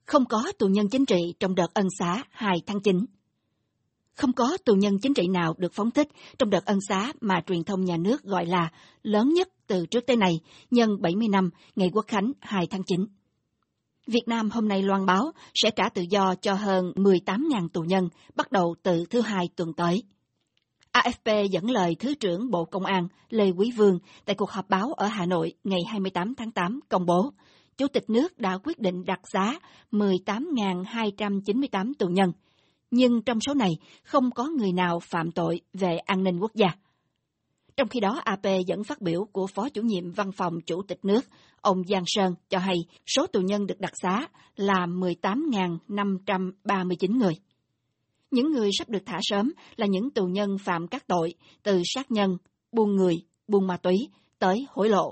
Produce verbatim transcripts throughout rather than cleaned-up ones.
Không có tù nhân chính trị trong đợt ân xá hai tháng chín. Không có tù nhân chính trị nào được phóng thích trong đợt ân xá mà truyền thông nhà nước gọi là lớn nhất từ trước tới nay nhân bảy mươi năm ngày Quốc khánh hai tháng chín. Việt Nam hôm nay loan báo sẽ trả tự do cho hơn mười tám nghìn tù nhân bắt đầu từ thứ Hai tuần tới. a ép pê dẫn lời Thứ trưởng Bộ Công an Lê Quý Vương tại cuộc họp báo ở Hà Nội ngày hai mươi tám tháng tám công bố, Chủ tịch nước đã quyết định đặc xá mười tám nghìn hai trăm chín mươi tám tù nhân, nhưng trong số này không có người nào phạm tội về an ninh quốc gia. Trong khi đó, a pê dẫn phát biểu của Phó Chủ nhiệm Văn phòng Chủ tịch nước, ông Giang Sơn cho hay số tù nhân được đặc xá là mười tám nghìn năm trăm ba mươi chín người. Những người sắp được thả sớm là những tù nhân phạm các tội từ sát nhân, buôn người, buôn ma túy tới hối lộ.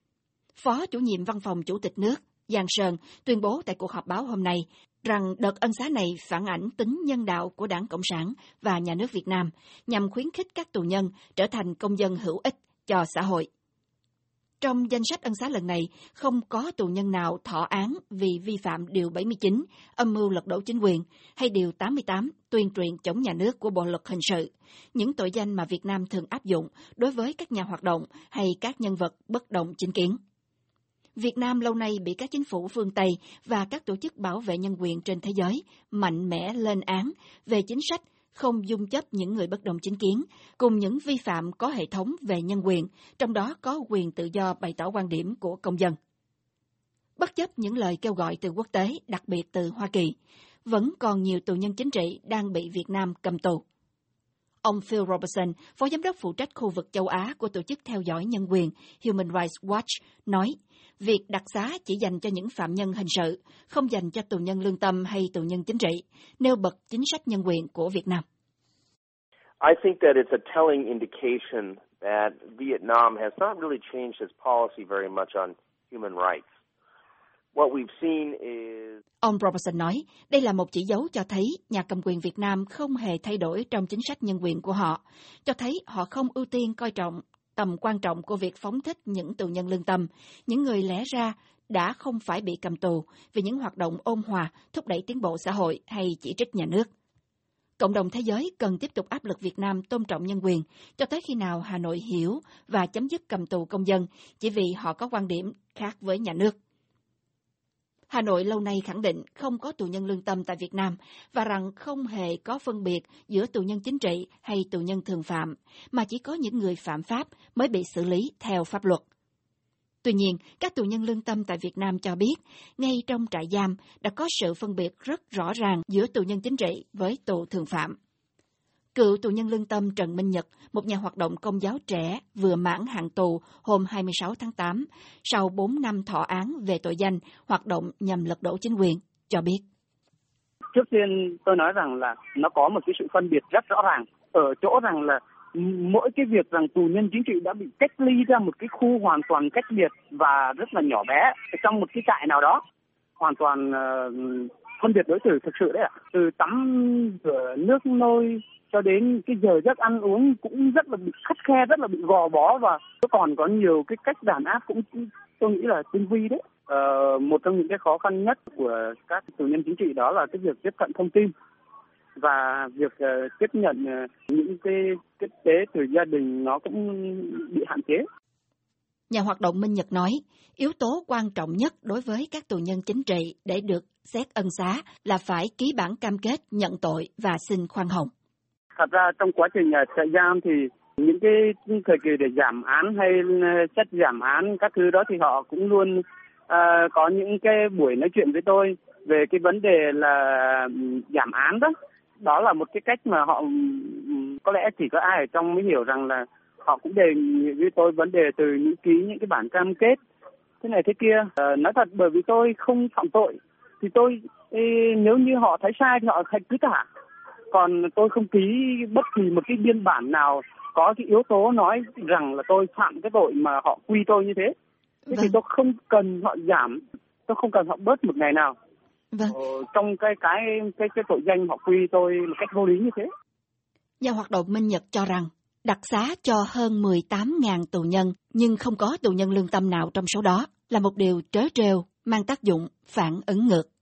Phó Chủ nhiệm Văn phòng Chủ tịch nước Giang Sơn tuyên bố tại cuộc họp báo hôm nay rằng đợt ân xá này phản ảnh tính nhân đạo của Đảng Cộng sản và Nhà nước Việt Nam nhằm khuyến khích các tù nhân trở thành công dân hữu ích cho xã hội. Trong danh sách ân xá lần này, không có tù nhân nào thọ án vì vi phạm Điều bảy mươi chín, âm mưu lật đổ chính quyền, hay Điều tám mươi tám, tuyên truyền chống nhà nước của Bộ Luật Hình sự, những tội danh mà Việt Nam thường áp dụng đối với các nhà hoạt động hay các nhân vật bất đồng chính kiến. Việt Nam lâu nay bị các chính phủ phương Tây và các tổ chức bảo vệ nhân quyền trên thế giới mạnh mẽ lên án về chính sách không dung chấp những người bất đồng chính kiến, cùng những vi phạm có hệ thống về nhân quyền, trong đó có quyền tự do bày tỏ quan điểm của công dân. Bất chấp những lời kêu gọi từ quốc tế, đặc biệt từ Hoa Kỳ, vẫn còn nhiều tù nhân chính trị đang bị Việt Nam cầm tù. Ông Phil Robertson, Phó Giám đốc phụ trách khu vực châu Á của Tổ chức Theo dõi Nhân quyền Human Rights Watch, nói việc đặc xá chỉ dành cho những phạm nhân hình sự, không dành cho tù nhân lương tâm hay tù nhân chính trị, nêu bật chính sách nhân quyền của Việt Nam. I think that it's a telling indication that Vietnam has not really changed its policy very much on human rights. What we've seen is... Ông Robertson nói, đây là một chỉ dấu cho thấy nhà cầm quyền Việt Nam không hề thay đổi trong chính sách nhân quyền của họ, cho thấy họ không ưu tiên coi trọng tầm quan trọng của việc phóng thích những tù nhân lương tâm, những người lẽ ra đã không phải bị cầm tù vì những hoạt động ôn hòa, thúc đẩy tiến bộ xã hội hay chỉ trích nhà nước. Cộng đồng thế giới cần tiếp tục áp lực Việt Nam tôn trọng nhân quyền, cho tới khi nào Hà Nội hiểu và chấm dứt cầm tù công dân chỉ vì họ có quan điểm khác với nhà nước. Hà Nội lâu nay khẳng định không có tù nhân lương tâm tại Việt Nam và rằng không hề có phân biệt giữa tù nhân chính trị hay tù nhân thường phạm, mà chỉ có những người phạm pháp mới bị xử lý theo pháp luật. Tuy nhiên, các tù nhân lương tâm tại Việt Nam cho biết, ngay trong trại giam đã có sự phân biệt rất rõ ràng giữa tù nhân chính trị với tù thường phạm. Cựu tù nhân lương tâm Trần Minh Nhật, một nhà hoạt động công giáo trẻ vừa mãn hạn tù hôm hai mươi sáu tháng tám, sau bốn năm thọ án về tội danh hoạt động nhằm lật đổ chính quyền, cho biết. Trước tiên tôi nói rằng là nó có một cái sự phân biệt rất rõ ràng, ở chỗ rằng là mỗi cái việc rằng tù nhân chính trị đã bị cách ly ra một cái khu hoàn toàn cách biệt và rất là nhỏ bé trong một cái trại nào đó, hoàn toàn uh, phân biệt đối xử thực sự đấy ạ. Từ tắm rửa nước nôi cho đến cái giờ giấc ăn uống cũng rất là bị khắt khe, rất là bị gò bó, và còn có nhiều cái cách đàn áp cũng tôi nghĩ là tinh vi đấy. Ờ, một trong những cái khó khăn nhất của các tù nhân chính trị đó là cái việc tiếp cận thông tin và việc uh, tiếp nhận uh, những cái tiếp tế từ gia đình nó cũng bị hạn chế. Nhà hoạt động Minh Nhật nói, yếu tố quan trọng nhất đối với các tù nhân chính trị để được xét ân xá là phải ký bản cam kết nhận tội và xin khoan hồng. Thật ra trong quá trình trại giam thì những cái thời kỳ để giảm án hay xét giảm án các thứ đó thì họ cũng luôn uh, có những cái buổi nói chuyện với tôi về cái vấn đề là giảm án đó. Đó là một cái cách mà họ có lẽ chỉ có ai ở trong mới hiểu rằng là họ cũng đề nghị với tôi vấn đề từ những ký những cái bản cam kết thế này thế kia. Uh, nói thật bởi vì tôi không phạm tội thì tôi nếu như họ thấy sai thì họ hãy cứ thả. Còn tôi không ký bất kỳ một cái biên bản nào có cái yếu tố nói rằng là tôi phạm cái tội mà họ quy tôi như thế. Thế vâng. Thì tôi không cần họ giảm, tôi không cần họ bớt một ngày nào. Vâng. Ờ, trong cái cái cái cái tội danh họ quy tôi một cách vô lý như thế. Nhà hoạt động Minh Nhật cho rằng đặc xá cho hơn mười tám nghìn tù nhân nhưng không có tù nhân lương tâm nào trong số đó là một điều trớ trêu, mang tác dụng phản ứng ngược.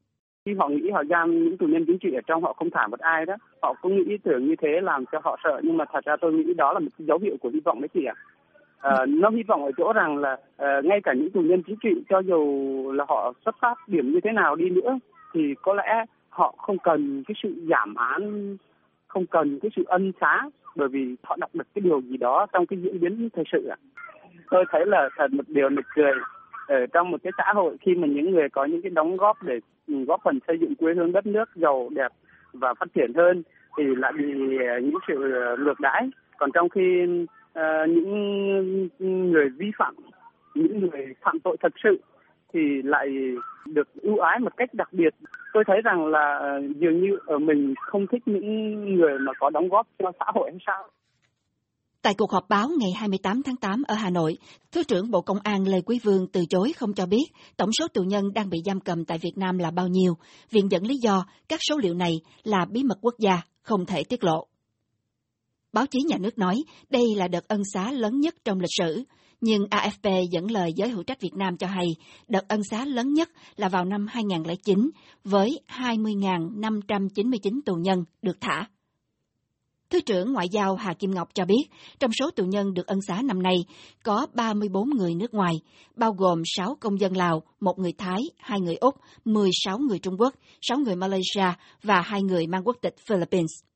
Khi họ nghĩ họ giam những tù nhân chính trị ở trong, họ không thả một ai đó, họ cũng nghĩ ý tưởng như thế làm cho họ sợ, nhưng mà thật ra tôi nghĩ đó là một dấu hiệu của hy vọng đấy chị ạ. À, nó hy vọng ở chỗ rằng là à, ngay cả những tù nhân chính trị, cho dù là họ xuất phát điểm như thế nào đi nữa, thì có lẽ họ không cần cái sự giảm án, không cần cái sự ân xá, bởi vì họ đọc được cái điều gì đó trong cái diễn biến thời sự ạ. Tôi thấy là thật một điều nực cười ở trong một cái xã hội khi mà những người có những cái đóng góp để góp phần xây dựng quê hương đất nước giàu đẹp và phát triển hơn thì lại bị những sự ngược đãi, còn trong khi uh, những người vi phạm, những người phạm tội thật sự thì lại được ưu ái một cách đặc biệt. Tôi thấy rằng là dường như ở mình không thích những người mà có đóng góp cho xã hội hay sao. Tại cuộc họp báo ngày hai mươi tám tháng tám ở Hà Nội, Thứ trưởng Bộ Công an Lê Quý Vương từ chối không cho biết tổng số tù nhân đang bị giam cầm tại Việt Nam là bao nhiêu, viện dẫn lý do các số liệu này là bí mật quốc gia, không thể tiết lộ. Báo chí nhà nước nói đây là đợt ân xá lớn nhất trong lịch sử, nhưng a ép pê dẫn lời giới hữu trách Việt Nam cho hay đợt ân xá lớn nhất là vào năm hai nghìn không trăm lẻ chín với hai mươi nghìn năm trăm chín mươi chín tù nhân được thả. Thứ trưởng Ngoại giao Hà Kim Ngọc cho biết, trong số tù nhân được ân xá năm nay có ba mươi bốn người nước ngoài, bao gồm sáu công dân Lào, một người Thái, hai người Úc, mười sáu người Trung Quốc, sáu người Malaysia và hai người mang quốc tịch Philippines.